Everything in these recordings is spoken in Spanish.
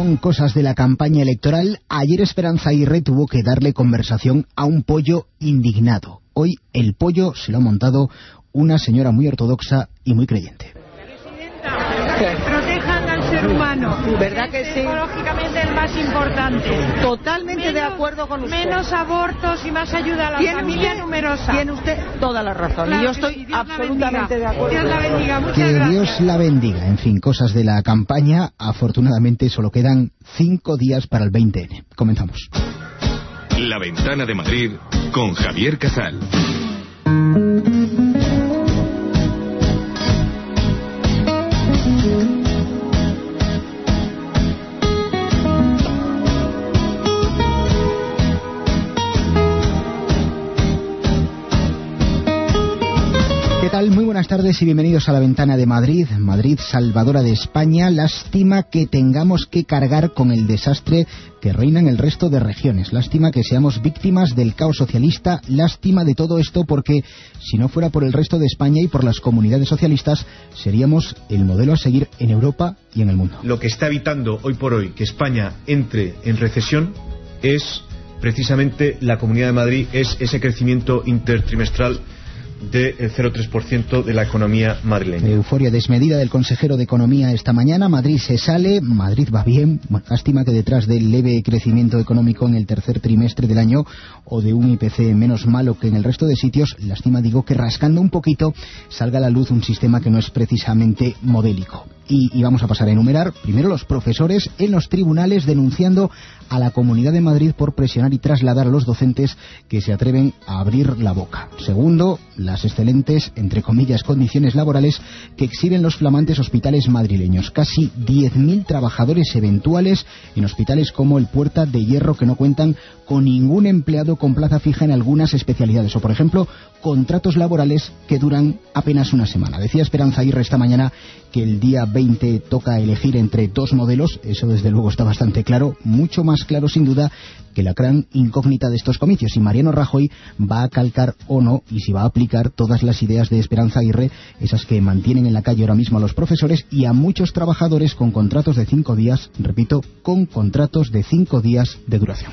Quedan cosas de la campaña electoral. Ayer Esperanza Aguirre tuvo que darle conversación a un pollo indignado. Hoy el pollo se lo ha montado una señora muy ortodoxa y muy creyente. Protejan al ser humano, ¿verdad que sí? Ecológicamente el más importante. Totalmente de acuerdo con usted. Menos abortos y más ayuda a la familia numerosa. Tiene usted toda la razón, claro, y yo estoy absolutamente de acuerdo. Dios la bendiga, muchas que gracias. Dios la bendiga. En fin, cosas de la campaña. Afortunadamente solo quedan 5 días para el 20N. Comenzamos. La Ventana de Madrid con Javier Casal. Muy buenas tardes y bienvenidos a La Ventana de Madrid. Madrid, salvadora de España. Lástima que tengamos que cargar con el desastre que reina en el resto de regiones. Lástima que seamos víctimas del caos socialista. Lástima de todo esto porque si no fuera por el resto de España y por las comunidades socialistas, seríamos el modelo a seguir en Europa y en el mundo. Lo que está evitando hoy por hoy que España entre en recesión es precisamente la Comunidad de Madrid, es ese crecimiento intertrimestral del 0,3% de la economía madrileña. Euforia desmedida del consejero de Economía esta mañana. Madrid se sale, Madrid va bien. Bueno, lástima que detrás del leve crecimiento económico en el tercer trimestre del año o de un IPC menos malo que en el resto de sitios, lástima digo que rascando un poquito salga a la luz un sistema que no es precisamente modélico. Y vamos a pasar a enumerar primero los profesores en los tribunales denunciando a la Comunidad de Madrid por presionar y trasladar a los docentes que se atreven a abrir la boca. Segundo, las excelentes, entre comillas, condiciones laborales que exhiben los flamantes hospitales madrileños. Casi 10.000 trabajadores eventuales en hospitales como el Puerta de Hierro que no cuentan con ningún empleado con plaza fija en algunas especialidades. O, por ejemplo, contratos laborales que duran apenas una semana. Decía Esperanza Aguirre esta mañana que el día 20 toca elegir entre dos modelos. Eso desde luego está bastante claro, mucho más claro sin duda que la gran incógnita de estos comicios, si Mariano Rajoy va a calcar o no y si va a aplicar todas las ideas de Esperanza Aguirre, esas que mantienen en la calle ahora mismo a los profesores y a muchos trabajadores con contratos de 5 días, repito, con contratos de 5 días de duración.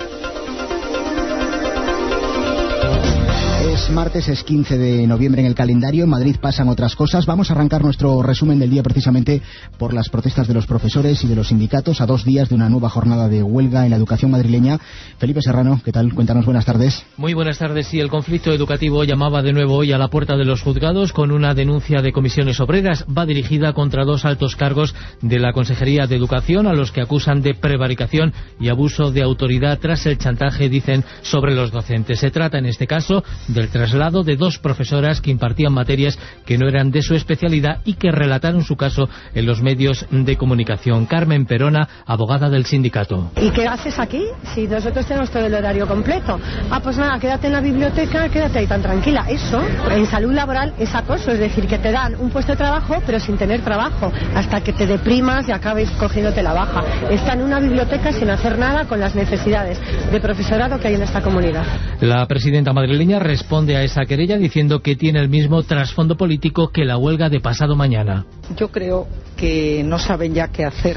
Es martes, es 15 de noviembre en el calendario. En Madrid pasan otras cosas. Vamos a arrancar nuestro resumen del día precisamente por las protestas de los profesores y de los sindicatos a 2 días de una nueva jornada de huelga en la educación madrileña. Felipe Serrano, ¿qué tal? Cuéntanos, buenas tardes. Muy buenas tardes. Sí, el conflicto educativo llamaba de nuevo hoy a la puerta de los juzgados con una denuncia de comisiones obreras. Va dirigida contra 2 altos cargos de la Consejería de Educación a los que acusan de prevaricación y abuso de autoridad tras el chantaje, dicen, sobre los docentes. Se trata en este caso del traslado de 2 profesoras que impartían materias que no eran de su especialidad y que relataron su caso en los medios de comunicación. Carmen Perona, abogada del sindicato. ¿Y qué haces aquí? Si nosotros tenemos todo el horario completo. Pues nada, quédate en la biblioteca, quédate ahí tan tranquila. Eso, en salud laboral, es acoso. Es decir, que te dan un puesto de trabajo, pero sin tener trabajo, hasta que te deprimas y acabes cogiéndote la baja. Está en una biblioteca sin hacer nada con las necesidades de profesorado que hay en esta comunidad. La presidenta madrileña responde a esa querella diciendo que tiene el mismo trasfondo político que la huelga de pasado mañana. Yo creo que no saben ya qué hacer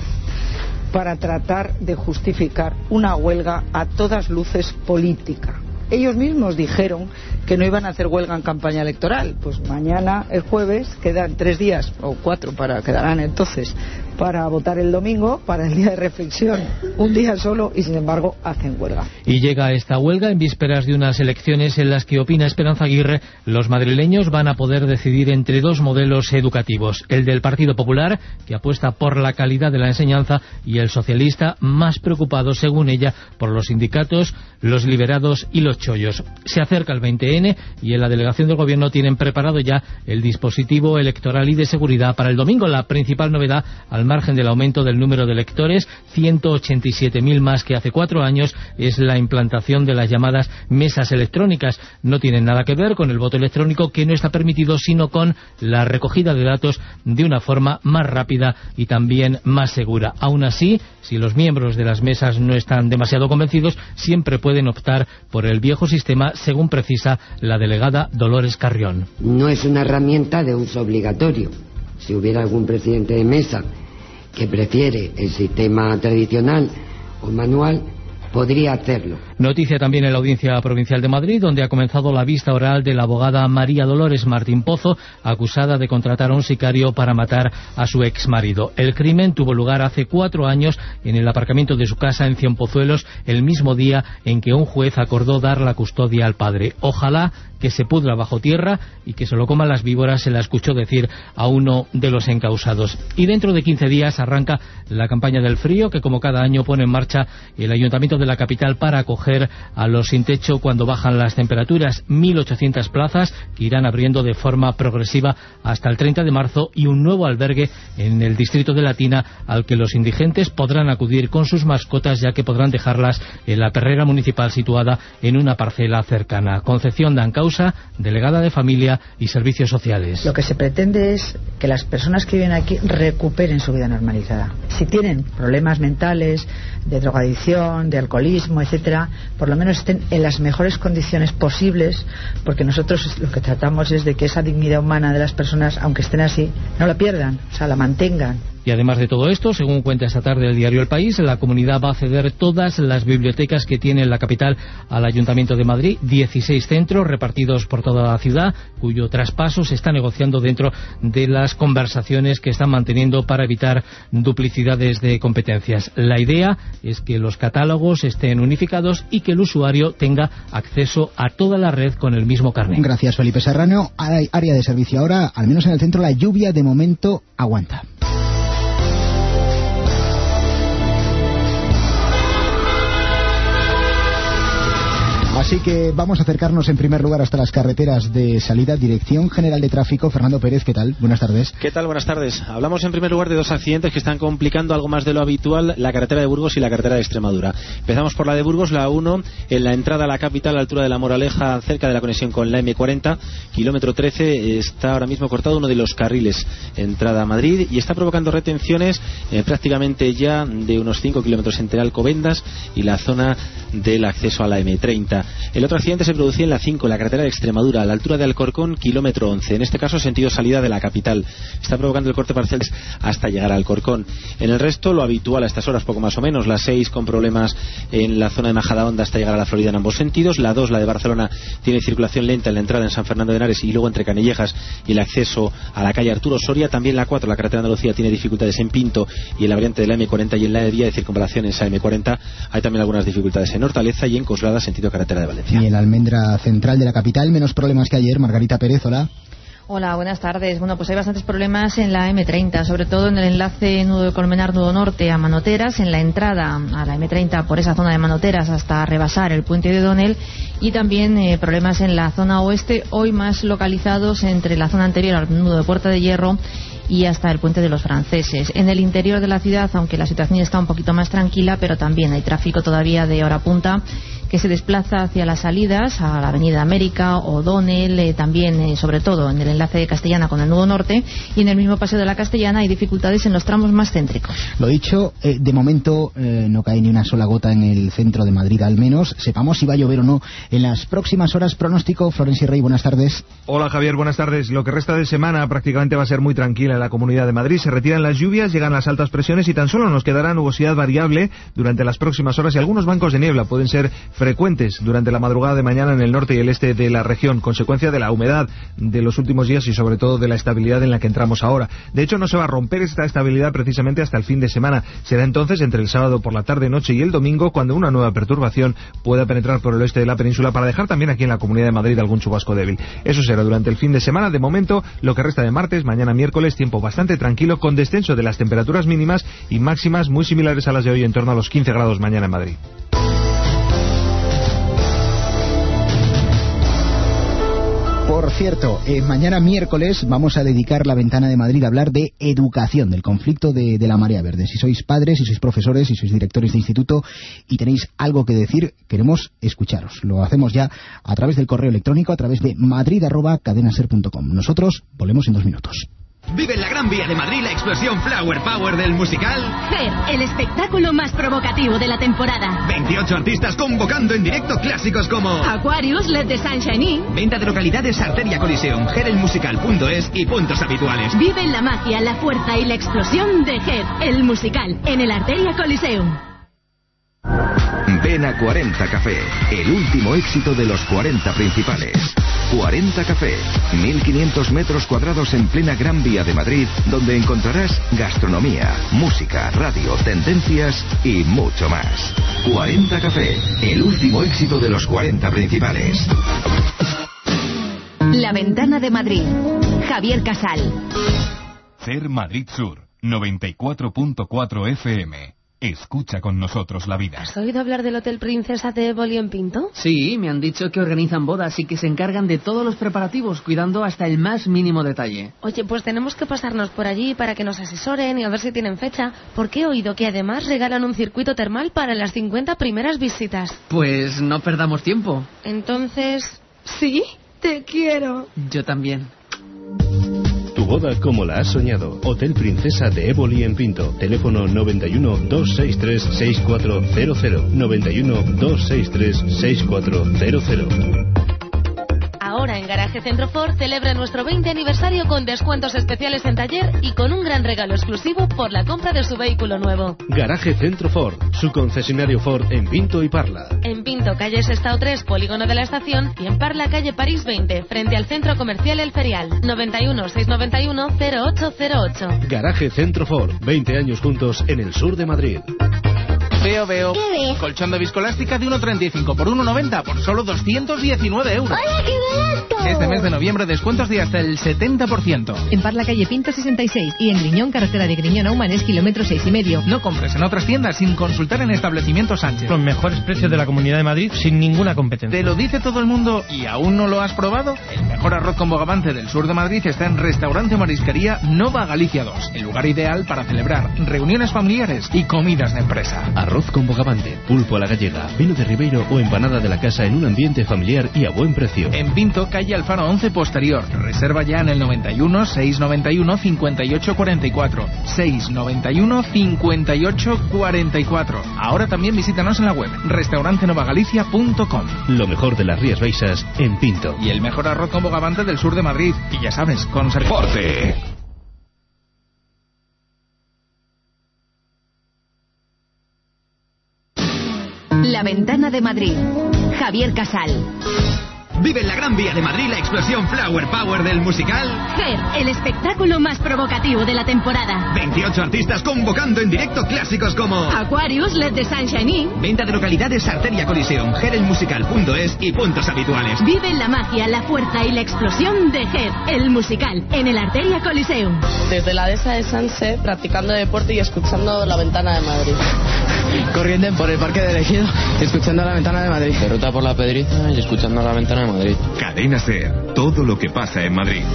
para tratar de justificar una huelga a todas luces política. Ellos mismos dijeron que no iban a hacer huelga en campaña electoral. Pues mañana, el jueves, quedan 3 días, o 4, quedarán entonces, para votar el domingo, para el día de reflexión, un día solo, y sin embargo hacen huelga. Y llega esta huelga en vísperas de unas elecciones en las que, opina Esperanza Aguirre, los madrileños van a poder decidir entre 2 modelos educativos, el del Partido Popular, que apuesta por la calidad de la enseñanza, y el socialista, más preocupado, según ella, por los sindicatos, los liberados y los chollos. Se acerca el 20N y en la delegación del Gobierno tienen preparado ya el dispositivo electoral y de seguridad para el domingo. La principal novedad, al margen del aumento del número de electores, 187.000 más que hace 4 años, es la implantación de las llamadas mesas electrónicas. No tienen nada que ver con el voto electrónico, que no está permitido, sino con la recogida de datos de una forma más rápida y también más segura. Aún así, si los miembros de las mesas no están demasiado convencidos, siempre pueden optar por el viejo sistema, según precisa la delegada Dolores Carrión. No es una herramienta de uso obligatorio. Si hubiera algún presidente de mesa que prefiere el sistema tradicional o manual, podría hacerlo. Noticia también en la Audiencia Provincial de Madrid, donde ha comenzado la vista oral de la abogada María Dolores Martín Pozo, acusada de contratar a un sicario para matar a su exmarido. El crimen tuvo lugar hace 4 años en el aparcamiento de su casa en Cienpozuelos, el mismo día en que un juez acordó dar la custodia al padre. Ojalá que se pudra bajo tierra y que se lo coman las víboras, se la escuchó decir a uno de los encausados. Y dentro de 15 días arranca la campaña del frío, que como cada año pone en marcha el Ayuntamiento de la capital para acoger a los sin techo cuando bajan las temperaturas. 1.800 plazas que irán abriendo de forma progresiva hasta el 30 de marzo y un nuevo albergue en el distrito de Latina al que los indigentes podrán acudir con sus mascotas, ya que podrán dejarlas en la perrera municipal situada en una parcela cercana. Concepción Dancausa, delegada de Familia y Servicios Sociales. Lo que se pretende es que las personas que viven aquí recuperen su vida normalizada. Si tienen problemas mentales, de drogadicción, de alcoholismo, etcétera, por lo menos estén en las mejores condiciones posibles, porque nosotros lo que tratamos es de que esa dignidad humana de las personas, aunque estén así, no la pierdan, o sea, la mantengan. Y además de todo esto, según cuenta esta tarde el diario El País, la comunidad va a ceder todas las bibliotecas que tiene en la capital al Ayuntamiento de Madrid, 16 centros repartidos por toda la ciudad, cuyo traspaso se está negociando dentro de las conversaciones que están manteniendo para evitar duplicidades de competencias. La idea es que los catálogos estén unificados y que el usuario tenga acceso a toda la red con el mismo carnet. Gracias, Felipe Serrano. Hay área de servicio ahora, al menos en el centro, la lluvia de momento aguanta. Así que vamos a acercarnos en primer lugar hasta las carreteras de salida. Dirección General de Tráfico, Fernando Pérez, ¿qué tal? Buenas tardes. ¿Qué tal? Buenas tardes. Hablamos en primer lugar de 2 accidentes que están complicando algo más de lo habitual, la carretera de Burgos y la carretera de Extremadura. Empezamos por la de Burgos, la 1, en la entrada a la capital, a la altura de la Moraleja, cerca de la conexión con la M40, kilómetro 13, está ahora mismo cortado uno de los carriles entrada a Madrid y está provocando retenciones prácticamente ya de unos 5 kilómetros entre Alcobendas y la zona del acceso a la M30. El otro accidente se producía en la 5, la carretera de Extremadura, a la altura de Alcorcón, kilómetro 11. En este caso, sentido salida de la capital. Está provocando el corte parcial hasta llegar a Alcorcón. En el resto, lo habitual a estas horas, poco más o menos. La 6 con problemas en la zona de Majadahonda hasta llegar a la Florida en ambos sentidos. La 2, la de Barcelona, tiene circulación lenta en la entrada en San Fernando de Henares y luego entre Canillejas y el acceso a la calle Arturo Soria. También la 4, la carretera de Andalucía, tiene dificultades en Pinto y en la variante de la M40 y en la vía de circunvalación en esa M40. Hay también algunas dificultades en Hortaleza y en Coslada, sentido carretera de Valencia. Y en la almendra central de la capital, menos problemas que ayer. Margarita Pérez, hola. Hola, buenas tardes. Bueno, pues hay bastantes problemas en la M30, sobre todo en el enlace Nudo de Colmenar, Nudo Norte a Manoteras, en la entrada a la M30 por esa zona de Manoteras hasta rebasar el puente de Donel, y también problemas en la zona oeste, hoy más localizados entre la zona anterior al Nudo de Puerta de Hierro y hasta el puente de los Franceses. En el interior de la ciudad, aunque la situación está un poquito más tranquila, pero también hay tráfico todavía de hora punta que se desplaza hacia las salidas a la Avenida América, O'Donnell, también sobre todo en el enlace de Castellana con el Nudo Norte, y en el mismo paseo de la Castellana hay dificultades en los tramos más céntricos. Lo dicho, de momento no cae ni una sola gota en el centro de Madrid, al menos. Sepamos si va a llover o no en las próximas horas. Pronóstico, Florencio Rey, buenas tardes. Hola Javier, buenas tardes. Lo que resta de semana prácticamente va a ser muy tranquila en la Comunidad de Madrid. Se retiran las lluvias, llegan las altas presiones y tan solo nos quedará nubosidad variable durante las próximas horas, y algunos bancos de niebla pueden ser frecuentes durante la madrugada de mañana en el norte y el este de la región, consecuencia de la humedad de los últimos días y sobre todo de la estabilidad en la que entramos ahora. De hecho, no se va a romper esta estabilidad precisamente hasta el fin de semana. Será entonces entre el sábado por la tarde, noche y el domingo cuando una nueva perturbación pueda penetrar por el oeste de la península para dejar también aquí en la Comunidad de Madrid algún chubasco débil. Eso será durante el fin de semana. De momento, lo que resta de martes, mañana miércoles, tiempo bastante tranquilo, con descenso de las temperaturas mínimas y máximas muy similares a las de hoy, en torno a los 15 grados mañana en Madrid. Por cierto, mañana miércoles vamos a dedicar la Ventana de Madrid a hablar de educación, del conflicto de la marea verde. Si sois padres, si sois profesores, si sois directores de instituto y tenéis algo que decir, queremos escucharos. Lo hacemos ya a través del correo electrónico, a través de madrid@cadenaser.com. Nosotros volvemos en 2 minutos. Vive en la Gran Vía de Madrid la explosión Flower Power del musical Hair, el espectáculo más provocativo de la temporada. 28 artistas convocando en directo clásicos como Aquarius, Let the Sunshine In. Venta de localidades Arteria Coliseum, hairelmusical.es y puntos habituales. Vive la magia, la fuerza y la explosión de Hair, el musical, en el Arteria Coliseum. Ven a 40 Café, el último éxito de los 40 principales. 40 Café, 1.500 metros cuadrados en plena Gran Vía de Madrid, donde encontrarás gastronomía, música, radio, tendencias y mucho más. 40 Café, el último éxito de los 40 principales. La Ventana de Madrid. Javier Casal. CER Madrid Sur, 94.4 FM. Escucha con nosotros la vida. ¿Has oído hablar del Hotel Princesa de Éboli en Pinto? Sí, me han dicho que organizan bodas y que se encargan de todos los preparativos, cuidando hasta el más mínimo detalle. Oye, pues tenemos que pasarnos por allí para que nos asesoren y a ver si tienen fecha, porque he oído que además regalan un circuito termal para las 50 primeras visitas. Pues no perdamos tiempo. Entonces, ¿sí? Te quiero. Yo también. Tu boda como la has soñado. Hotel Princesa de Éboli en Pinto. Teléfono 91 263 6400. 91 263 6400. Ahora en Garaje Centro Ford celebra nuestro 20 aniversario con descuentos especiales en taller y con un gran regalo exclusivo por la compra de su vehículo nuevo. Garaje Centro Ford, su concesionario Ford en Pinto y Parla. En Pinto, calle Sestao 3, Polígono de la Estación, y en Parla, calle París 20, frente al Centro Comercial El Ferial. 91 691 0808. Garaje Centro Ford, 20 años juntos en el sur de Madrid. Veo. ¿Qué ves? Colchón de viscoelástica de 1,35 por 1,90 por solo 219 euros. ¡Hola, qué barato! Este mes de noviembre descuentos de hasta el 70%. En Parla, calle Pinto 66 y en Griñón, carretera de Griñón a Humanes, kilómetro 6,5. No compres en otras tiendas sin consultar en Establecimiento Sánchez. Los mejores precios de la Comunidad de Madrid sin ninguna competencia. ¿Te lo dice todo el mundo y aún no lo has probado? El mejor arroz con bogavante del sur de Madrid está en Restaurante Marisquería Nova Galicia 2, el lugar ideal para celebrar reuniones familiares y comidas de empresa. Arroz con bogavante, pulpo a la gallega, vino de Ribeiro o empanada de la casa en un ambiente familiar y a buen precio. En Pinto, calle Alfaro 11 posterior. Reserva ya en el 91 691 58 44. 691 58 44. Ahora también visítanos en la web restaurantenovagalicia.com. Lo mejor de las Rías Baixas en Pinto. Y el mejor arroz con bogavante del sur de Madrid. Y ya sabes, con Forte. La Ventana de Madrid. Javier Casal. Vive en la Gran Vía de Madrid la explosión Flower Power del musical Hair, el espectáculo más provocativo de la temporada. 28 artistas convocando en directo clásicos como Aquarius, Let the Sunshine In. Venta de localidades Arteria Coliseum, hairelmusical.es y puntos habituales. Vive la magia, la fuerza y la explosión de Hair, el musical, en el Arteria Coliseum. Desde la dehesa de Sanse, practicando deporte y escuchando La Ventana de Madrid. Corriendo por el Parque del Ejido, escuchando La Ventana de Madrid. De ruta por la Pedriza y escuchando La Ventana de Madrid. Cadena SER, todo lo que pasa en Madrid.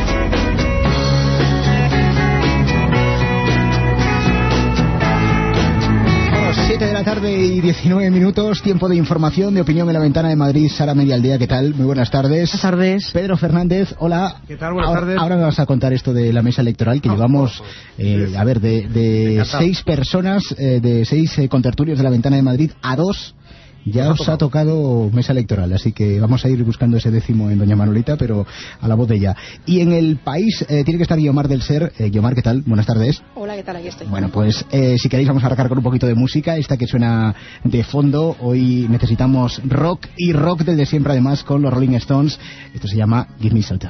7 de la tarde y 19 minutos, tiempo de información, de opinión en La Ventana de Madrid. Sara Medialdea, ¿qué tal? Muy buenas tardes. Buenas tardes. Pedro Fernández, hola. ¿Qué tal? Buenas tardes. Ahora me vas a contar esto de la mesa electoral, que llevamos, a ver, de 6 personas, de 6 contertulios de La Ventana de Madrid, a 2 ya os ha tocado mesa electoral, así que vamos a ir buscando ese décimo en doña Manolita, pero a la voz de ella. Y en el país tiene que estar Guiomar del SER. Guiomar, ¿qué tal? Buenas tardes. Hola, ¿qué tal? Aquí estoy. Bueno, pues si queréis vamos a arrancar con un poquito de música, esta que suena de fondo. Hoy necesitamos rock, y rock del de siempre, además, con los Rolling Stones. Esto se llama Give Me Shelter.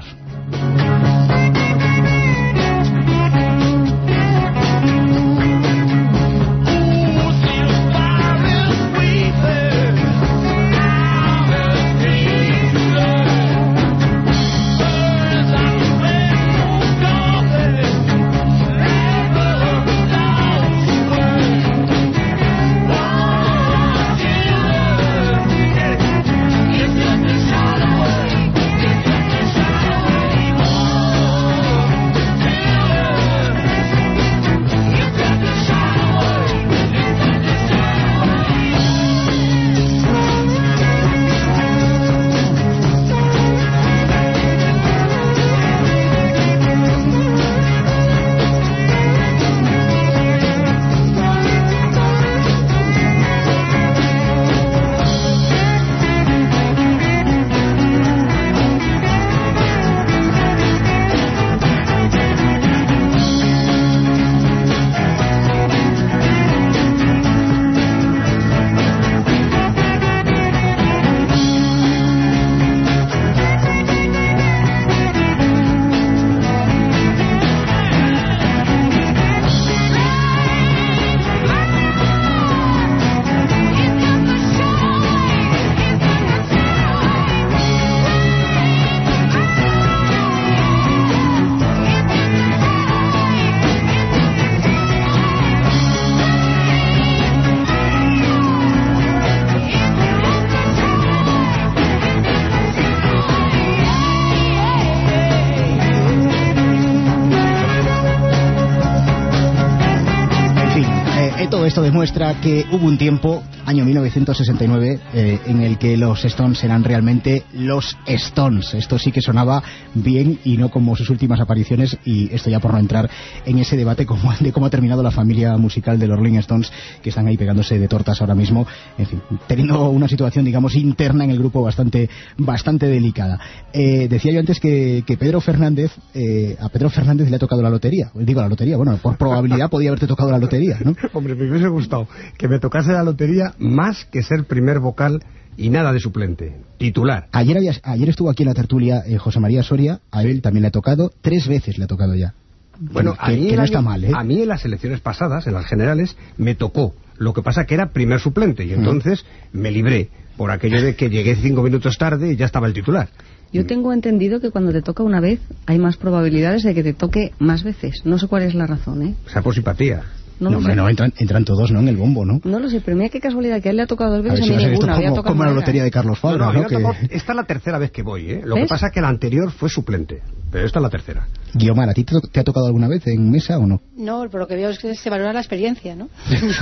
todo esto demuestra que hubo un tiempo, año 1969, en el que los Stones eran realmente los Stones. Esto sí que sonaba bien y no como sus últimas apariciones, y esto ya por no entrar en ese debate de cómo ha terminado la familia musical de los Rolling Stones, que están ahí pegándose de tortas ahora mismo, en fin, teniendo una situación, digamos, interna en el grupo bastante delicada. Decía yo antes que Pedro Fernández, a Pedro Fernández le ha tocado la lotería. Digo la lotería, bueno, por probabilidad podía haberte tocado la lotería, ¿no? Hombre, me hubiese gustado que me tocase la lotería más que ser primer vocal y nada de suplente, titular. Ayer estuvo aquí en la tertulia José María Soria, a él también le ha tocado, 3 veces le ha tocado ya. Bueno, que no está mal, ¿eh? A mí en las elecciones pasadas, en las generales, me tocó. Lo que pasa que era primer suplente y entonces me libré por aquello de que llegué 5 minutos tarde y ya estaba el titular. Yo tengo entendido que cuando te toca una vez hay más probabilidades de que te toque más veces. No sé cuál es la razón, ¿eh? O sea, por simpatía. No, entran todos, ¿no? En el bombo, ¿no? No lo sé, pero mira qué casualidad, que a él le ha tocado 2 veces, a mí ninguna. Como la lotería de Carlos Fabra, ¿no? Esta es la tercera vez que voy, ¿eh? Lo que pasa es que la anterior fue suplente, pero esta es la tercera. Guiomar, ¿a ti te ha tocado alguna vez en mesa o no? No, por lo que veo es que se valora la experiencia, ¿no?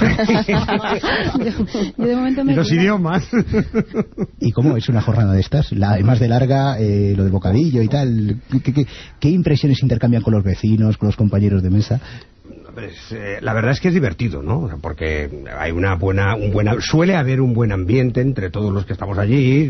yo de momento y los idiomas. ¿Y cómo es una jornada de estas? Además de larga, lo del bocadillo y tal. ¿Qué impresiones intercambian con los vecinos, con los compañeros de mesa? La verdad es que es divertido, ¿no? Porque hay suele haber un buen ambiente entre todos los que estamos allí.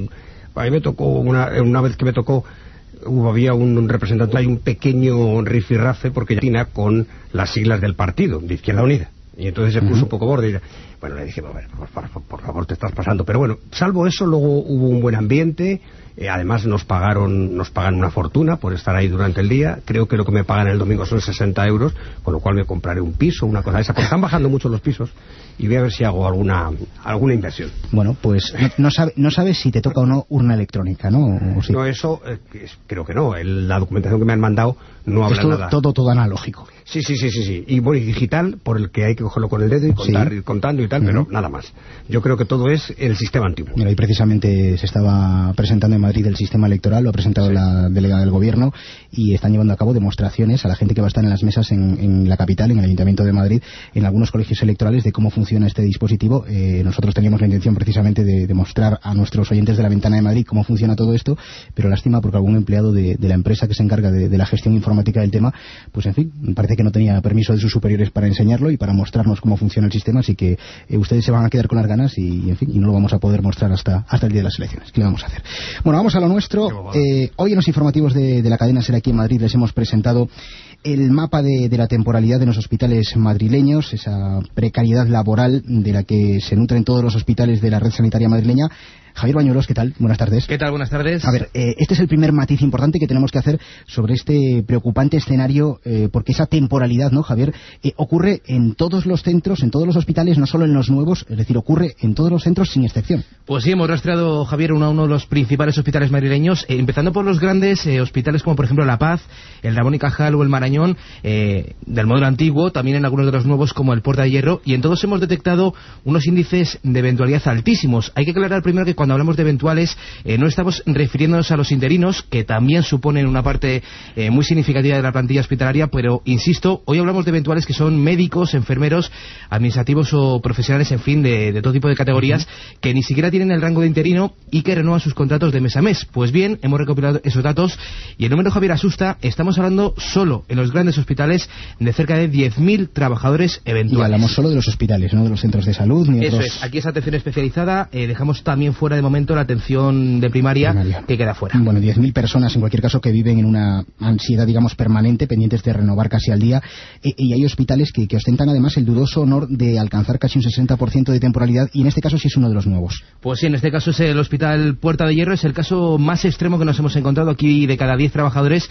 A mí me tocó una vez que me tocó, había un representante, hay un pequeño rifirrafe porque ya tiene con las siglas del partido de Izquierda Unida, y entonces se puso un poco borde y bueno, le dije, por favor, te estás pasando. Pero bueno, salvo eso, luego hubo un buen ambiente. Además nos pagan una fortuna por estar ahí durante el día. Creo que lo que me pagan el domingo son 60 euros, con lo cual me compraré un piso, una cosa de esa, porque están bajando mucho los pisos, y voy a ver si hago alguna inversión. Bueno, pues no sabes si te toca o no urna electrónica, ¿no? ¿O sí? No, eso creo que no. La documentación que me han mandado no habla nada. Todo analógico. Sí. Y bueno, y digital, por el que hay que cogerlo con el dedo y contar, ir contando y tal, pero nada más. Yo creo que todo es el sistema antiguo. Mira, y precisamente se estaba presentando en Madrid el sistema electoral, lo ha presentado la delegada del gobierno, y están llevando a cabo demostraciones a la gente que va a estar en las mesas en la capital, en el Ayuntamiento de Madrid, en algunos colegios electorales, de cómo funciona este dispositivo. Nosotros teníamos la intención precisamente de mostrar a nuestros oyentes de la Ventana de Madrid cómo funciona todo esto, pero lástima porque algún empleado de la empresa que se encarga de la gestión informática del tema, pues en fin, parece que no tenía permiso de sus superiores para enseñarlo y para mostrarnos cómo funciona el sistema, así que ustedes se van a quedar con las ganas y en fin, y no lo vamos a poder mostrar hasta el día de las elecciones. ¿Qué le vamos a hacer? Bueno, vamos a lo nuestro. Hoy en los informativos de la cadena SER aquí en Madrid les hemos presentado el mapa de la temporalidad en los hospitales madrileños, esa precariedad laboral de la que se nutren todos los hospitales de la red sanitaria madrileña. Javier Bañuelos, ¿qué tal? Buenas tardes. ¿Qué tal? Buenas tardes. A ver, este es el primer matiz importante que tenemos que hacer sobre este preocupante escenario, porque esa temporalidad, ¿no, Javier? Ocurre en todos los centros, en todos los hospitales, no solo en los nuevos, es decir, ocurre en todos los centros sin excepción. Pues sí, hemos rastreado, Javier, uno de los principales hospitales madrileños, empezando por los grandes hospitales como, por ejemplo, La Paz, el Ramón y Cajal o el Marañón, del modelo antiguo, también en algunos de los nuevos como el Puerta de Hierro, y en todos hemos detectado unos índices de eventualidad altísimos. Hay que aclarar primero que cuando hablamos de eventuales no estamos refiriéndonos a los interinos, que también suponen una parte muy significativa de la plantilla hospitalaria, pero insisto, hoy hablamos de eventuales que son médicos, enfermeros, administrativos o profesionales, en fin, de todo tipo de categorías, que ni siquiera tienen el rango de interino y que renuevan sus contratos de mes a mes. Pues bien, hemos recopilado esos datos y el número, Javier, asusta. Estamos hablando solo en los grandes hospitales de cerca de 10.000 trabajadores eventuales. Y hablamos solo de los hospitales, no de los centros de salud ni Eso otros... es, aquí es atención especializada. Dejamos también fuera de momento la atención de primaria. Que queda fuera. Bueno, 10.000 personas en cualquier caso que viven en una ansiedad, digamos, permanente, pendientes de renovar casi al día, y hay hospitales que ostentan además el dudoso honor de alcanzar casi un 60% de temporalidad, y en este caso sí es uno de los nuevos. Pues sí, en este caso es el Hospital Puerta de Hierro, es el caso más extremo que nos hemos encontrado aquí. De cada 10 trabajadores,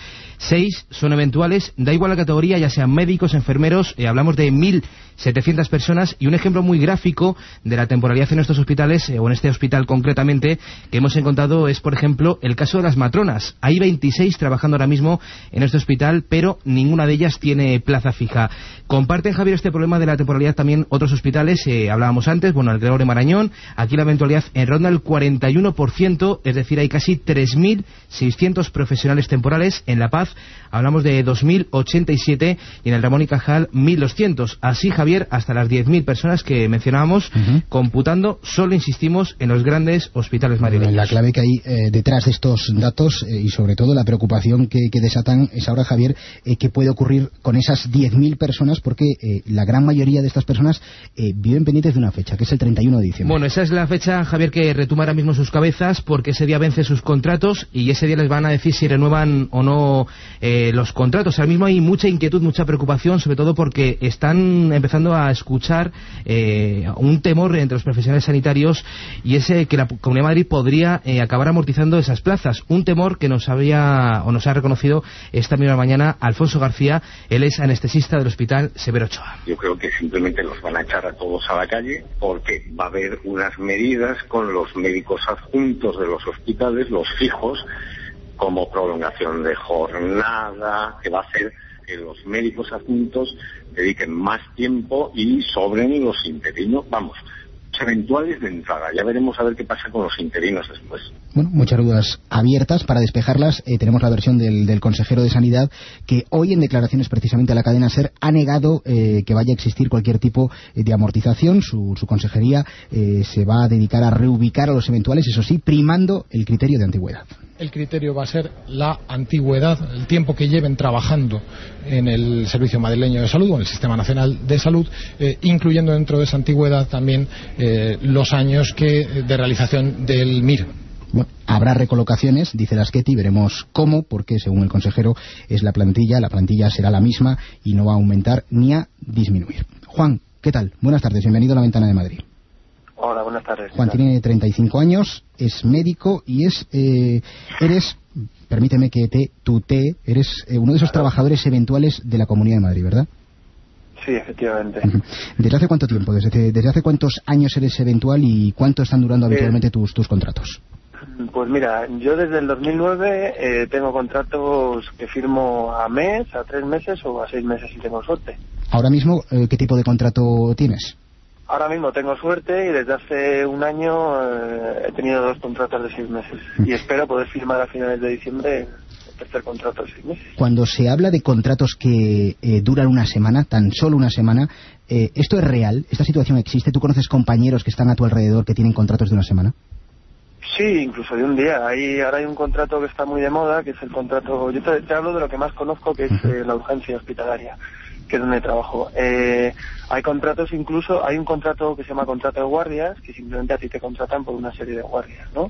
6 son eventuales, da igual la categoría, ya sean médicos, enfermeros, hablamos de 1.700 personas, y un ejemplo muy gráfico de la temporalidad en estos hospitales, o en este hospital concreto, concretamente que hemos encontrado es, por ejemplo, el caso de las matronas. Hay 26 trabajando ahora mismo en este hospital, pero ninguna de ellas tiene plaza fija. Comparten, Javier, este problema de la temporalidad también otros hospitales, hablábamos antes, bueno, el Gregorio Marañón, aquí la eventualidad ronda el 41%, es decir, hay casi 3.600 profesionales temporales. En La Paz hablamos de 2.087 y en el Ramón y Cajal 1.200. Así, Javier, hasta las 10.000 personas que mencionábamos, computando, solo insistimos en los grandes hospitales madrileños. La clave que hay detrás de estos datos y sobre todo la preocupación que desatan es ahora, Javier, qué puede ocurrir con esas 10.000 personas, porque la gran mayoría de estas personas viven pendientes de una fecha, que es el 31 de diciembre. Bueno, esa es la fecha, Javier, que retuma ahora mismo sus cabezas, porque ese día vence sus contratos y ese día les van a decir si renuevan o no los contratos. Ahora mismo hay mucha inquietud, mucha preocupación, sobre todo porque están empezando a escuchar un temor entre los profesionales sanitarios, y es que la Comunidad de Madrid podría acabar amortizando esas plazas. Un temor que nos ha reconocido esta misma mañana Alfonso García. Él es anestesista del Hospital Severo Ochoa. Yo creo que simplemente los van a echar a todos a la calle, porque va a haber unas medidas con los médicos adjuntos de los hospitales, los fijos, como prolongación de jornada, que va a hacer que los médicos adjuntos dediquen más tiempo y sobren los interinos, vamos, eventuales de entrada. Ya veremos a ver qué pasa con los interinos después. Bueno, muchas dudas abiertas. Para despejarlas, tenemos la versión del consejero de Sanidad, que hoy en declaraciones precisamente a la cadena SER ha negado que vaya a existir cualquier tipo de amortización. Su consejería se va a dedicar a reubicar a los eventuales, eso sí, primando el criterio de antigüedad. El criterio va a ser la antigüedad, el tiempo que lleven trabajando en el Servicio Madrileño de Salud o en el Sistema Nacional de Salud, incluyendo dentro de esa antigüedad también los años de realización del MIR. Bueno, habrá recolocaciones, dice Laschetti, veremos cómo, porque según el consejero es la plantilla será la misma y no va a aumentar ni a disminuir. Juan, ¿qué tal? Buenas tardes, bienvenido a La Ventana de Madrid. Hola, buenas tardes. Juan tiene 35 años, es médico y eres, permíteme que eres uno de esos trabajadores eventuales de la Comunidad de Madrid, ¿verdad? Sí, efectivamente. ¿Desde hace cuánto tiempo? ¿Desde hace cuántos años eres eventual y cuánto están durando habitualmente tus contratos? Pues mira, yo desde el 2009 tengo contratos que firmo a mes, a 3 meses o a 6 meses si tengo suerte. Ahora mismo, ¿qué tipo de contrato tienes? Ahora mismo tengo suerte y desde hace un año he tenido 2 contratos de 6 meses y espero poder firmar a finales de diciembre el tercer contrato de 6 meses. Cuando se habla de contratos que duran una semana, tan solo una semana, ¿esto es real? ¿Esta situación existe? ¿Tú conoces compañeros que están a tu alrededor que tienen contratos de una semana? Sí, incluso de un día. Ahora hay un contrato que está muy de moda, que es el contrato... Yo te hablo de lo que más conozco, que es la urgencia hospitalaria, que es donde trabajo. Hay contratos incluso, hay un contrato que se llama contrato de guardias, que simplemente a ti te contratan por una serie de guardias, ¿no?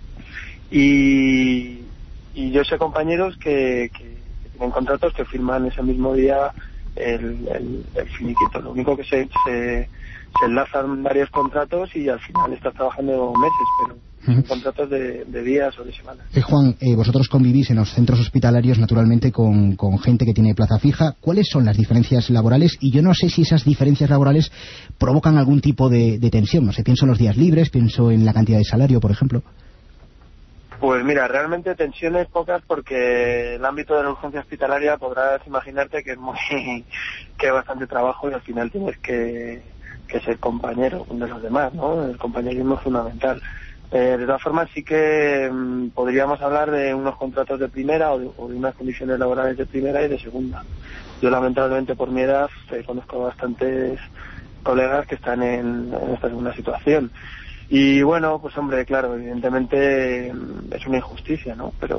Y yo sé compañeros que tienen contratos que firman ese mismo día el finiquito. Lo único que se enlazan varios contratos y al final estás trabajando meses, pero son contratos de días o de semanas. Juan, vosotros convivís en los centros hospitalarios naturalmente con gente que tiene plaza fija. ¿Cuáles son las diferencias laborales? Y yo no sé si esas diferencias laborales provocan algún tipo de tensión. No sé, pienso en los días libres, pienso en la cantidad de salario, por ejemplo. Pues mira, realmente tensiones pocas, porque el ámbito de la urgencia hospitalaria podrás imaginarte que es que hay bastante trabajo y al final tienes que ser compañero de los demás, ¿no? El compañerismo es fundamental. De todas formas, sí que podríamos hablar de unos contratos de primera o de unas condiciones laborales de primera y de segunda. Yo, lamentablemente, por mi edad, conozco bastantes colegas que están en esta segunda situación. Y bueno, pues hombre, claro, evidentemente es una injusticia, ¿no? Pero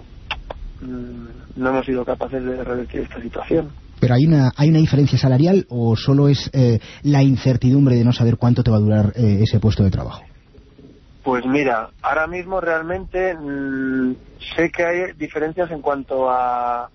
no hemos sido capaces de revertir esta situación. ¿Pero hay una diferencia salarial o solo es la incertidumbre de no saber cuánto te va a durar ese puesto de trabajo? Pues mira, ahora mismo realmente sé que hay diferencias en cuanto al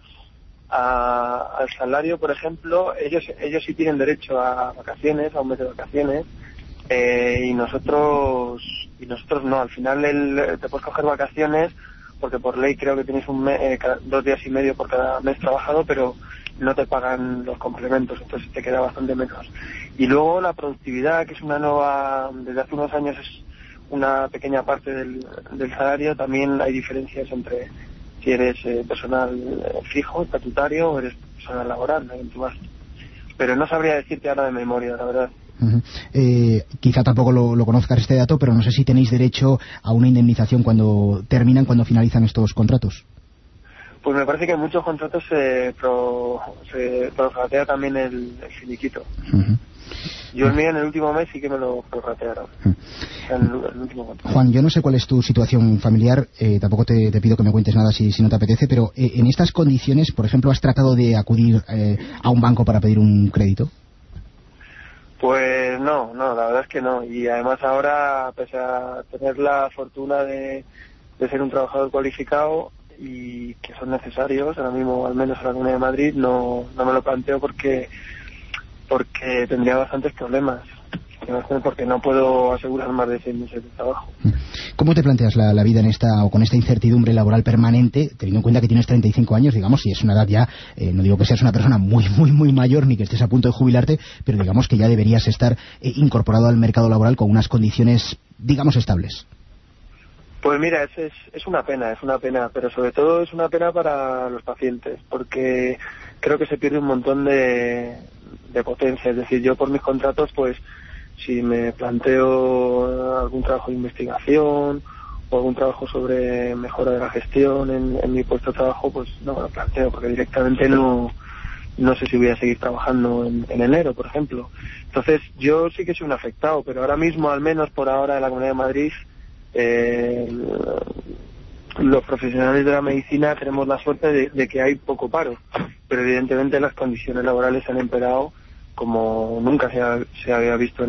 salario, por ejemplo. Ellos sí tienen derecho a vacaciones, a un mes de vacaciones, y nosotros no. Al final te puedes coger vacaciones porque por ley creo que tienes 2 días y medio por cada mes trabajado, pero no te pagan los complementos, entonces te queda bastante menos. Y luego la productividad, que es una nueva, desde hace unos años es una pequeña parte del salario, también hay diferencias entre si eres personal fijo, estatutario, o eres personal laboral, pero no sabría decirte ahora de memoria, la verdad. Quizá tampoco lo conozcas este dato, pero no sé si tenéis derecho a una indemnización cuando finalizan estos contratos. Pues me parece que en muchos contratos se prorratea también el finiquito. Yo el mío en el último mes sí que me lo prorratearon. El último contrato. Juan, yo no sé cuál es tu situación familiar, tampoco te pido que me cuentes nada si no te apetece, pero en estas condiciones, por ejemplo, ¿has tratado de acudir a un banco para pedir un crédito? Pues no, la verdad es que no. Y además ahora, pese a tener la fortuna de ser un trabajador cualificado y que son necesarios, ahora mismo al menos en la Comunidad de Madrid, no me lo planteo porque tendría bastantes problemas. Porque no puedo asegurar más de 6 meses de trabajo. ¿Cómo te planteas la vida con esta incertidumbre laboral permanente, teniendo en cuenta que tienes 35 años, digamos, y es una edad ya, no digo que seas una persona muy, muy, muy mayor, ni que estés a punto de jubilarte, pero digamos que ya deberías estar incorporado al mercado laboral con unas condiciones, digamos, estables? Pues mira, es una pena, pero sobre todo es una pena para los pacientes, porque creo que se pierde un montón de potencia. Es decir, yo por mis contratos, pues si me planteo algún trabajo de investigación o algún trabajo sobre mejora de la gestión en mi puesto de trabajo, pues no me lo planteo, porque directamente no sé si voy a seguir trabajando en enero, por ejemplo. Entonces yo sí que soy un afectado, pero ahora mismo, al menos por ahora, en la Comunidad de Madrid, los profesionales de la medicina tenemos la suerte de que hay poco paro, pero evidentemente las condiciones laborales se han empeorado como nunca se había visto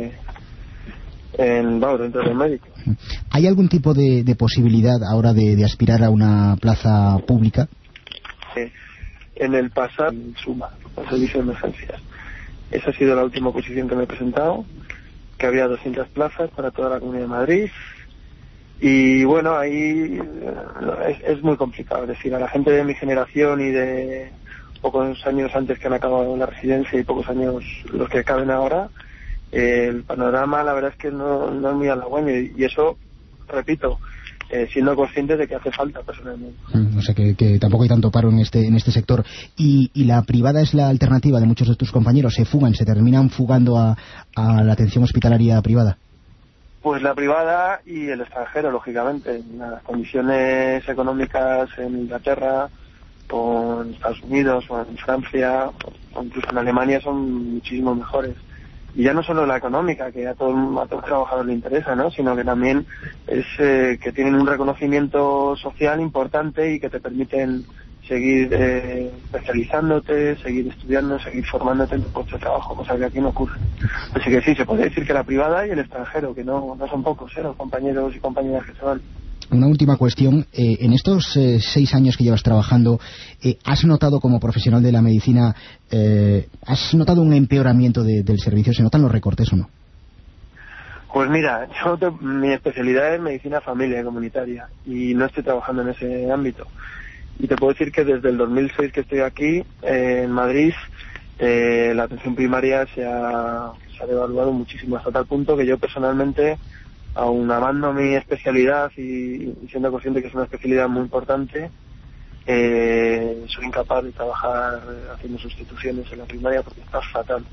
dentro del médico. ¿Hay algún tipo de posibilidad ahora de aspirar a una plaza pública? En el pasado, suma, el servicio de emergencias. Esa ha sido la última oposición que me he presentado, que había 200 plazas para toda la Comunidad de Madrid. Y bueno, ahí es muy complicado. Es decir, a la gente de mi generación y de pocos años antes que han acabado la residencia y pocos años los que caben ahora, el panorama la verdad es que no es muy halagüeño, y eso, repito, siendo conscientes de que hace falta personalmente. O sea que tampoco hay tanto paro en este sector. ¿Y la privada es la alternativa de muchos de tus compañeros? ¿Se terminan fugando a la atención hospitalaria privada? Pues la privada y el extranjero, lógicamente. Las condiciones económicas en Inglaterra, o en Estados Unidos, o en Francia, o incluso en Alemania son muchísimo mejores. Y ya no solo la económica, que a todo trabajador le interesa, ¿no? Sino que también es que tienen un reconocimiento social importante y que te permiten seguir especializándote, seguir estudiando, seguir formándote en tu puesto de trabajo, cosa que aquí no ocurre. Así que sí, se puede decir que la privada y el extranjero, que no son pocos, los compañeros y compañeras que se van. Una última cuestión. En estos 6 años que llevas trabajando, ¿has notado como profesional de la medicina, has notado un empeoramiento del servicio? ¿Se notan los recortes o no? Pues mira, mi especialidad es medicina familiar y comunitaria y no estoy trabajando en ese ámbito. Y te puedo decir que desde el 2006 que estoy aquí, en Madrid, la atención primaria se ha devaluado muchísimo, hasta tal punto que yo personalmente, aun amando mi especialidad y siendo consciente que es una especialidad muy importante, soy incapaz de trabajar haciendo sustituciones en la primaria porque está fatal.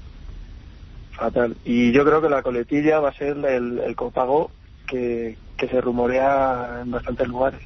Y yo creo que la coletilla va a ser el copago que se rumorea en bastantes lugares.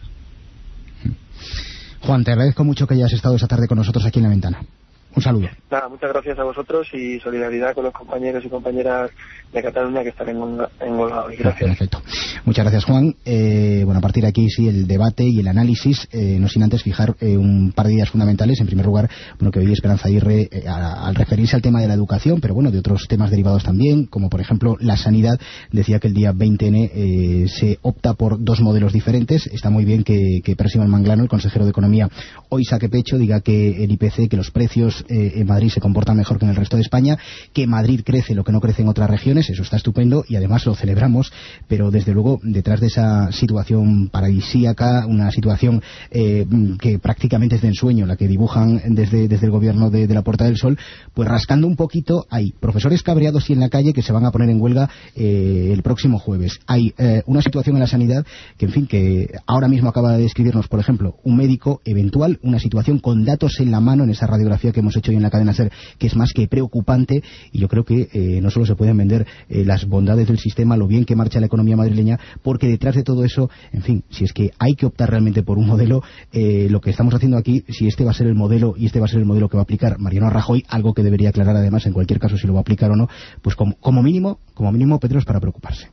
Juan, te agradezco mucho que hayas estado esta tarde con nosotros aquí en La Ventana. Un saludo. Nada, muchas gracias a vosotros y solidaridad con los compañeros y compañeras de Cataluña que están en huelga hoy. Gracias. Perfecto. Muchas gracias, Juan. Bueno, a partir de aquí sí, el debate y el análisis, no sin antes fijar un par de ideas fundamentales. En primer lugar, bueno, que hoy Esperanza Aguirre, al referirse al tema de la educación, pero bueno, de otros temas derivados también, como por ejemplo la sanidad, decía que el día 20N se opta por 2 modelos diferentes. Está muy bien que Percival Manglano, el consejero de Economía, hoy saque pecho, diga que el IPC, que los precios en Madrid se comportan mejor que en el resto de España, que Madrid crece lo que no crece en otras regiones, eso está estupendo y además lo celebramos, pero desde luego detrás de esa situación paradisíaca, una situación que prácticamente es de ensueño, la que dibujan desde el gobierno de la Puerta del Sol, pues rascando un poquito, hay profesores cabreados y en la calle que se van a poner en huelga el próximo jueves. Hay una situación en la sanidad que, en fin, que ahora mismo acaba de describirnos, por ejemplo, un médico eventual, una situación con datos en la mano en esa radiografía que hemos hecho hoy en la cadena SER, que es más que preocupante, y yo creo que no solo se pueden vender las bondades del sistema, lo bien que marcha la economía madrileña, porque detrás de todo eso, en fin, si es que hay que optar realmente por un modelo, lo que estamos haciendo aquí, si este va a ser el modelo y este va a ser el modelo que va a aplicar Mariano Rajoy, algo que debería aclarar además en cualquier caso si lo va a aplicar o no, pues como mínimo, Pedro, es para preocuparse.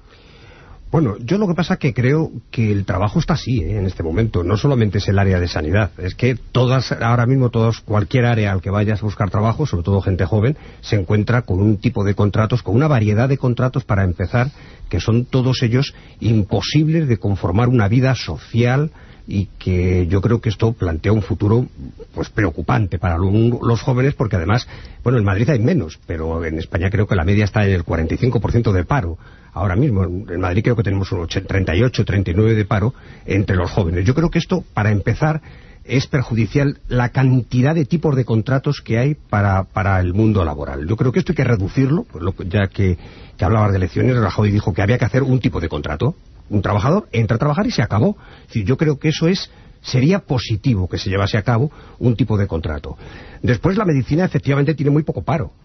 Bueno, yo lo que pasa es que creo que el trabajo está así, en este momento. No solamente es el área de sanidad, es que ahora mismo cualquier área al que vayas a buscar trabajo, sobre todo gente joven, se encuentra con un tipo de contratos, con una variedad de contratos para empezar, que son todos ellos imposibles de conformar una vida social, y que yo creo que esto plantea un futuro pues preocupante para los jóvenes, porque además, bueno, en Madrid hay menos, pero en España creo que la media está en el 45% de paro. Ahora mismo, en Madrid creo que tenemos un 38, 39 de paro entre los jóvenes. Yo creo que esto, para empezar, es perjudicial la cantidad de tipos de contratos que hay para el mundo laboral. Yo creo que esto hay que reducirlo, pues ya que hablabas de elecciones, Rajoy dijo que había que hacer un tipo de contrato. Un trabajador entra a trabajar y se acabó. Es decir, yo creo que eso sería positivo que se llevase a cabo un tipo de contrato. Después, la medicina efectivamente tiene muy poco paro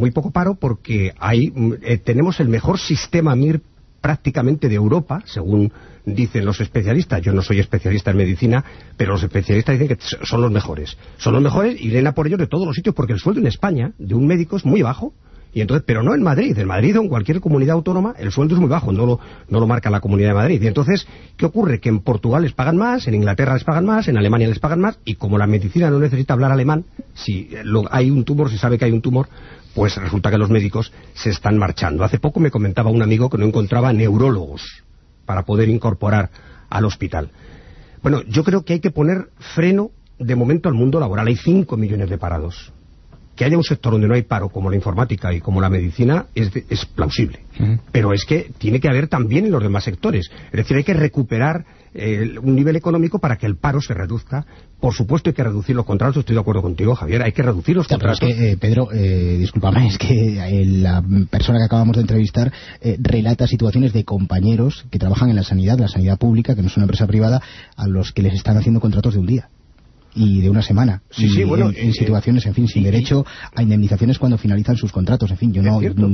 porque tenemos el mejor sistema MIR prácticamente de Europa, según dicen los especialistas. Yo no soy especialista en medicina, pero los especialistas dicen que son los mejores y vienen a por ellos de todos los sitios, porque el sueldo en España de un médico es muy bajo. Y entonces, pero no en Madrid. En Madrid o en cualquier comunidad autónoma el sueldo es muy bajo, no lo marca la Comunidad de Madrid. Y entonces, ¿qué ocurre? Que en Portugal les pagan más, en Inglaterra les pagan más, en Alemania les pagan más, y como la medicina no necesita hablar alemán, si hay un tumor, se sabe que hay un tumor, pues resulta que los médicos se están marchando. Hace poco me comentaba un amigo que no encontraba neurólogos para poder incorporar al hospital. Bueno, yo creo que hay que poner freno de momento al mundo laboral. Hay 5 millones de parados. Que haya un sector donde no hay paro, como la informática y como la medicina, es plausible. Pero es que tiene que haber también en los demás sectores. Es decir, hay que recuperar un nivel económico para que el paro se reduzca. Por supuesto hay que reducir los contratos, estoy de acuerdo contigo, Javier, hay que reducir los contratos. Pero es que, Pedro, discúlpame, es que la persona que acabamos de entrevistar relata situaciones de compañeros que trabajan en la sanidad pública, que no es una empresa privada, a los que les están haciendo contratos de un día y de una semana, en situaciones, en fin, sin derecho a indemnizaciones cuando finalizan sus contratos. En fin,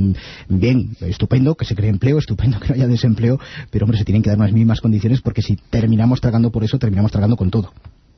bien, estupendo que se cree empleo, estupendo que no haya desempleo, pero hombre, se tienen que dar unas mismas condiciones, porque si terminamos tragando por eso, terminamos tragando con todo.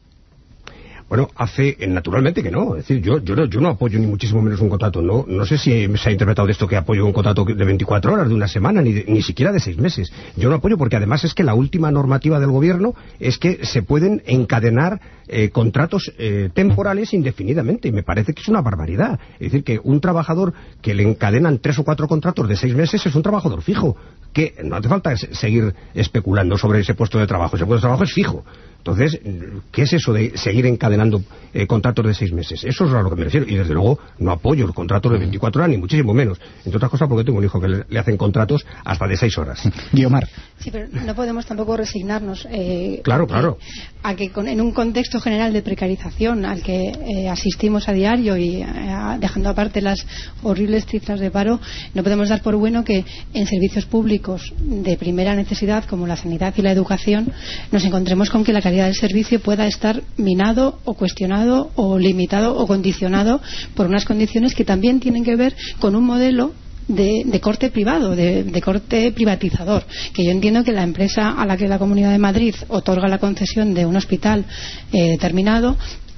Bueno, naturalmente que no. Es decir, yo no apoyo ni muchísimo menos un contrato. No sé si se ha interpretado de esto que apoyo un contrato de 24 horas, de una semana, ni siquiera de 6 meses. Yo no apoyo, porque además es que la última normativa del gobierno es que se pueden encadenar contratos temporales indefinidamente, y me parece que es una barbaridad. Es decir, que un trabajador que le encadenan 3 o 4 contratos de 6 meses es un trabajador fijo, que no hace falta seguir especulando sobre ese puesto de trabajo. Ese puesto de trabajo es fijo. Entonces, ¿qué es eso de seguir encadenando contratos de 6 meses? Eso es a lo que me refiero. Y desde luego no apoyo los contratos de 24 horas, ni muchísimo menos. Entre otras cosas porque tengo un hijo que le hacen contratos hasta de 6 horas. Guiomar. Sí, pero no podemos tampoco resignarnos claro. a que en un contexto general de precarización al que asistimos a diario, y dejando aparte las horribles cifras de paro, no podemos dar por bueno que en servicios públicos de primera necesidad como la sanidad y la educación nos encontremos con que la calidad del servicio pueda estar minado o cuestionado o limitado o condicionado por unas condiciones que también tienen que ver con un modelo de corte privado, de corte privatizador, que yo entiendo que la empresa a la que la Comunidad de Madrid otorga la concesión de un hospital determinado,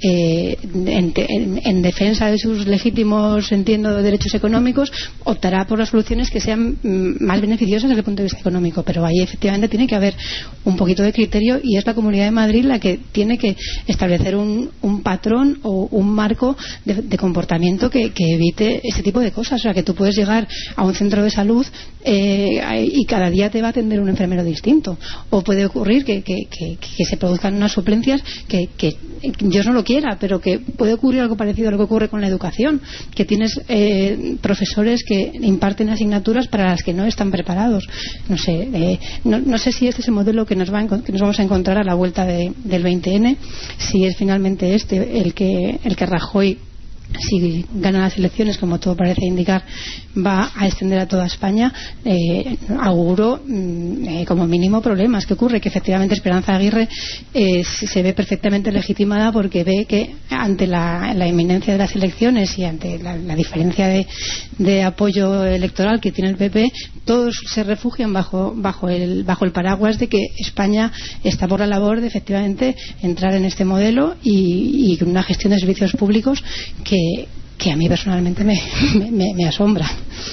en defensa de sus legítimos, derechos económicos, optará por las soluciones que sean más beneficiosas desde el punto de vista económico. Pero ahí efectivamente tiene que haber un poquito de criterio, y es la Comunidad de Madrid la que tiene que establecer un patrón o un marco de comportamiento que evite ese tipo de cosas. O sea, que tú puedes llegar a un centro de salud y cada día te va a atender un enfermero distinto, o puede ocurrir que se produzcan unas suplencias que Dios no lo quiera, cualquiera, pero que puede ocurrir algo parecido a lo que ocurre con la educación, que tienes profesores que imparten asignaturas para las que no están preparados. No sé, no sé si este es el modelo que nos vamos a encontrar a la vuelta del 20N, si es finalmente el que Rajoy, si gana las elecciones, como todo parece indicar, va a extender a toda España. Auguro como mínimo problemas. ¿Qué ocurre? Que efectivamente Esperanza Aguirre se ve perfectamente legitimada, porque ve que ante la inminencia de las elecciones y ante la diferencia de apoyo electoral que tiene el PP, todos se refugian bajo el paraguas de que España está por la labor de efectivamente entrar en este modelo y una gestión de servicios públicos que a mí personalmente me asombra.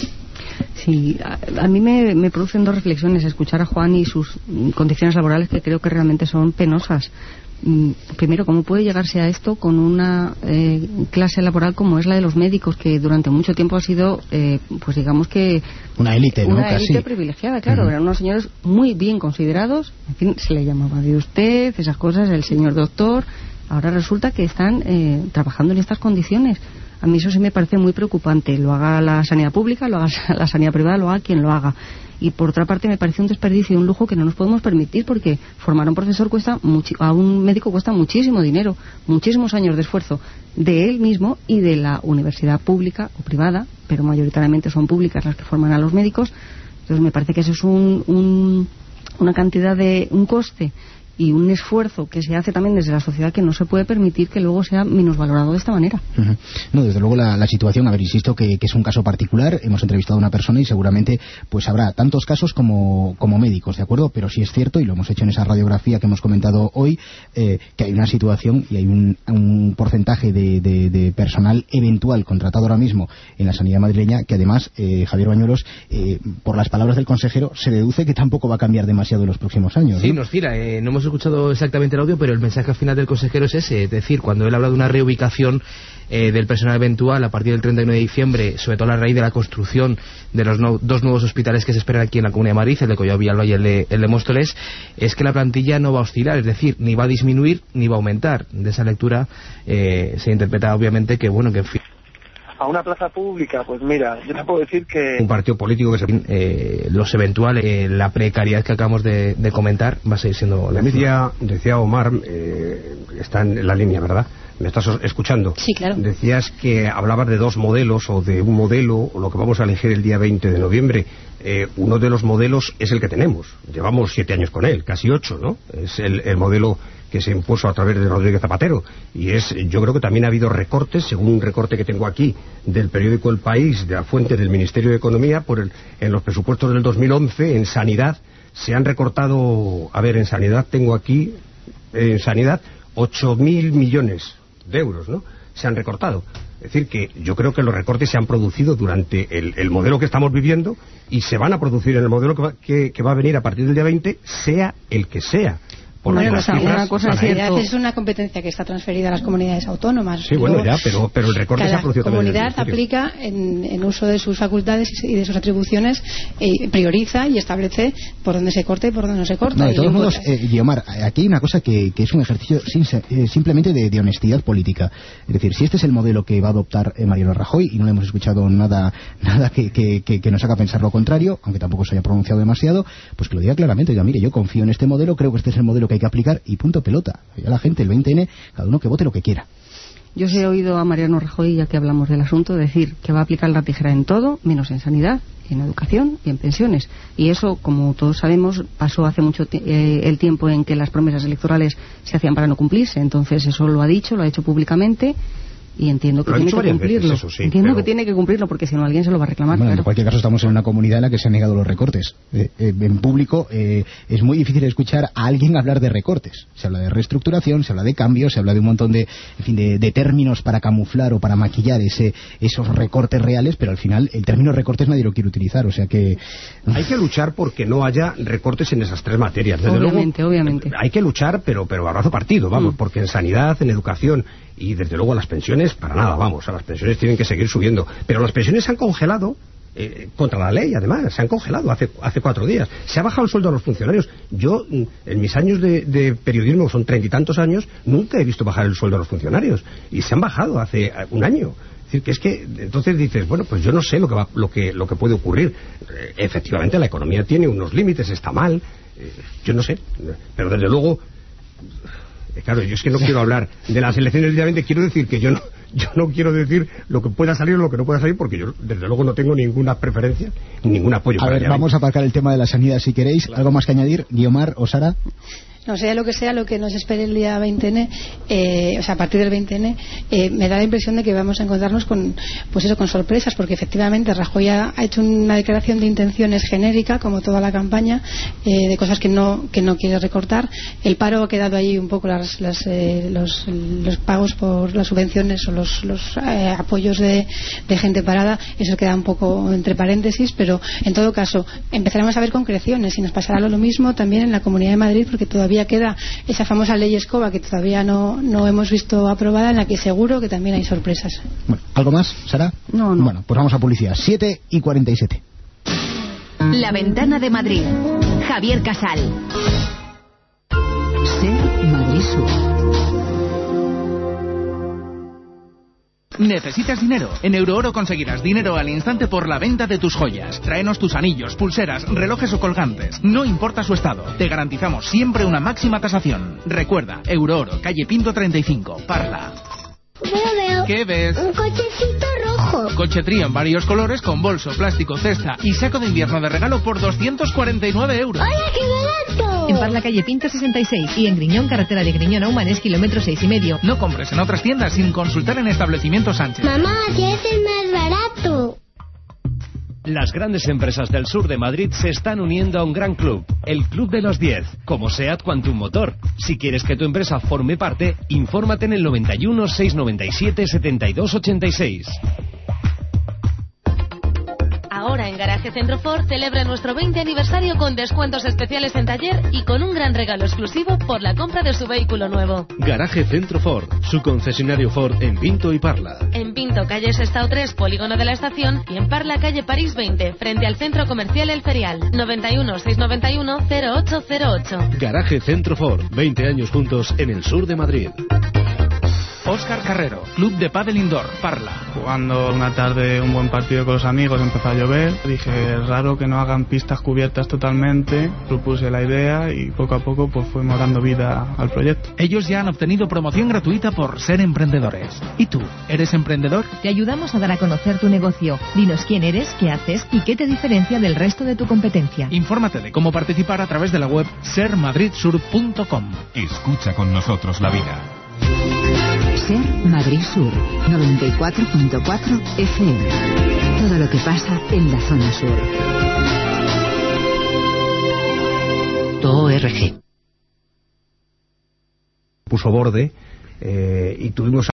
Sí, a mí me producen dos reflexiones escuchar a Juan y sus condiciones laborales, que creo que realmente son penosas. Primero, ¿cómo puede llegarse a esto con una clase laboral como es la de los médicos, que durante mucho tiempo ha sido, pues digamos que una élite, ¿no? Una élite privilegiada, claro. Eran unos señores muy bien considerados, en fin, se le llamaba de usted, esas cosas, el señor doctor. Ahora resulta que están trabajando en estas condiciones. A mí eso sí me parece muy preocupante. Lo haga la sanidad pública, lo haga la sanidad privada, lo haga quien lo haga. Y por otra parte me parece un desperdicio y un lujo que no nos podemos permitir, porque formar a un profesor a un médico cuesta muchísimo dinero, muchísimos años de esfuerzo de él mismo y de la universidad pública o privada, pero mayoritariamente son públicas las que forman a los médicos. Entonces me parece que eso es una cantidad un coste y un esfuerzo que se hace también desde la sociedad que no se puede permitir que luego sea minusvalorado de esta manera. No, desde luego la situación, a ver, insisto que es un caso particular. Hemos entrevistado a una persona y seguramente pues habrá tantos casos como médicos, ¿de acuerdo? Pero sí es cierto, y lo hemos hecho en esa radiografía que hemos comentado hoy, que hay una situación y hay un porcentaje de personal eventual contratado ahora mismo en la sanidad madrileña que además, Javier Bañuelos, por las palabras del consejero, se deduce que tampoco va a cambiar demasiado en los próximos años, ¿no? Sí, nos tira, no hemos escuchado exactamente el audio, pero el mensaje al final del consejero es ese, es decir, cuando él habla de una reubicación del personal eventual a partir del 31 de diciembre, sobre todo a raíz de la construcción de los dos nuevos hospitales que se esperan aquí en la Comunidad de Madrid, el de Collado Villalba y el de Móstoles, es que la plantilla no va a oscilar, es decir, ni va a disminuir ni va a aumentar. De esa lectura se interpreta obviamente que, bueno, que en fin... A una plaza pública, pues mira, yo te puedo decir que... Un partido político que se... los eventuales, la precariedad que acabamos de comentar va a seguir siendo la misma. Decía Omar, está en la línea, ¿verdad? ¿Me estás escuchando? Sí, claro. Decías que hablabas de dos modelos, o de un modelo, o lo que vamos a elegir el día 20 de noviembre. Uno de los modelos es el que tenemos. Llevamos 7 años con él, casi 8, ¿no? Es el modelo que se impuso a través de Rodríguez Zapatero. Y yo creo que también ha habido recortes, según un recorte que tengo aquí del periódico El País, de la fuente del Ministerio de Economía, en los presupuestos del 2011, en sanidad, se han recortado, en sanidad tengo aquí, 8.000 millones de euros, ¿no? Se han recortado. Es decir, que yo creo que los recortes se han producido durante el modelo que estamos viviendo y se van a producir en el modelo que va a venir a partir del día 20, sea el que sea. Bueno, una cosa es una competencia que está transferida a las comunidades autónomas. Sí, bueno, ya, pero el recorte se ha producido también. Cada comunidad aplica en uso de sus facultades y de sus atribuciones, prioriza y establece por dónde se corta y por dónde no se corta. No, de todos modos, Guiomar, aquí hay una cosa que es un ejercicio simplemente de honestidad política. Es decir, si este es el modelo que va a adoptar Mariano Rajoy, y no le hemos escuchado nada que nos haga pensar lo contrario, aunque tampoco se haya pronunciado demasiado, pues que lo diga claramente. Diga, mire, yo confío en este modelo, creo que este es el modelo que hay que aplicar y punto pelota. Ya la gente, el 20N, cada uno que vote lo que quiera. Yo sí he oído a Mariano Rajoy, ya que hablamos del asunto, decir que va a aplicar la tijera en todo, menos en sanidad, en educación y en pensiones. Y eso, como todos sabemos, pasó hace mucho el tiempo en que las promesas electorales se hacían para no cumplirse. Entonces eso lo ha dicho, lo ha hecho públicamente. Y entiendo que tiene que cumplirlo. Veces, eso sí, entiendo que tiene que cumplirlo, porque si no alguien se lo va a reclamar. Bueno, claro. En cualquier caso estamos en una comunidad en la que se han negado los recortes. En público es muy difícil escuchar a alguien hablar de recortes. Se habla de reestructuración, se habla de cambios, se habla de un montón de términos para camuflar o para maquillar esos recortes reales, pero al final el término recortes nadie lo quiere utilizar, o sea que... Hay que luchar porque no haya recortes en esas tres materias. Desde obviamente. Luego, hay que luchar, pero abrazo partido, vamos, porque en sanidad, en educación y desde luego las pensiones, para nada, vamos, las pensiones tienen que seguir subiendo. Pero las pensiones se han congelado contra la ley, además, se han congelado hace 4 días. Se ha bajado el sueldo a los funcionarios. Yo, en mis años de periodismo, son 30 y tantos años, nunca he visto bajar el sueldo a los funcionarios, y se han bajado hace un año. Es decir, que entonces dices, bueno, pues yo no sé lo que puede ocurrir. Efectivamente, la economía tiene unos límites, está mal, yo no sé, pero desde luego, claro, yo es que no quiero hablar de las elecciones directamente, quiero decir que yo no quiero decir lo que pueda salir o lo que no pueda salir, porque yo desde luego no tengo ninguna preferencia, ningún apoyo. A ver, vamos a aparcar el tema de la sanidad si queréis. ¿Algo más que añadir, Guiomar o Sara? No, sea lo que nos espere el día 20N, o sea, a partir del 20N, me da la impresión de que vamos a encontrarnos con sorpresas, porque efectivamente Rajoy ha hecho una declaración de intenciones genérica, como toda la campaña, de cosas que no quiere recortar. El paro ha quedado ahí un poco, los pagos por las subvenciones o los apoyos de gente parada, eso queda un poco entre paréntesis, pero en todo caso empezaremos a ver concreciones y nos pasará lo mismo también en la Comunidad de Madrid, porque todavía queda esa famosa ley Escoba que todavía no hemos visto aprobada, en la que seguro que también hay sorpresas. Bueno, ¿algo más, Sara? No. Bueno, pues vamos a publicidad. 7:47. La Ventana de Madrid. Javier Casal. Ser Madrid Sur. ¿Necesitas dinero? En Eurooro conseguirás dinero al instante por la venta de tus joyas. Tráenos tus anillos, pulseras, relojes o colgantes. No importa su estado. Te garantizamos siempre una máxima tasación. Recuerda, Eurooro, calle Pinto 35, Parla. Veo. ¿Qué ves? Un cochecito rojo. Coche Trío en varios colores con bolso, plástico, cesta y saco de invierno de regalo por 249 euros. ¡Hola, qué barato! En Parla, calle Pinto 66 y en Griñón, carretera de Griñón a Humanes, kilómetro 6,5. No compres en otras tiendas sin consultar en establecimientos Sánchez. Mamá, que es el más barato. Las grandes empresas del sur de Madrid se están uniendo a un gran club, el Club de los 10, como SEAT Quantum Motor. Si quieres que tu empresa forme parte, infórmate en el 91 697 72 86. Ahora en Garaje Centro Ford celebra nuestro 20 aniversario con descuentos especiales en taller y con un gran regalo exclusivo por la compra de su vehículo nuevo. Garaje Centro Ford, su concesionario Ford en Pinto y Parla. En Pinto, calle Sestao 3, Polígono de la Estación, y en Parla, calle París 20, frente al Centro Comercial El Ferial. 91 691 0808. Garaje Centro Ford, 20 años juntos en el sur de Madrid. Óscar Carrero, Club de Pádel Indoor, Parla. Jugando una tarde un buen partido con los amigos, empezó a llover. Dije, es raro que no hagan pistas cubiertas totalmente. Propuse la idea y poco a poco pues fuimos dando vida al proyecto. Ellos ya han obtenido promoción gratuita por ser emprendedores. ¿Y tú, eres emprendedor? Te ayudamos a dar a conocer tu negocio. Dinos quién eres, qué haces y qué te diferencia del resto de tu competencia. Infórmate de cómo participar a través de la web sermadridsur.com. Escucha con nosotros la vida. Ser Madrid Sur, 94.4 FM. Todo lo que pasa en la zona sur. Puso borde y tuvimos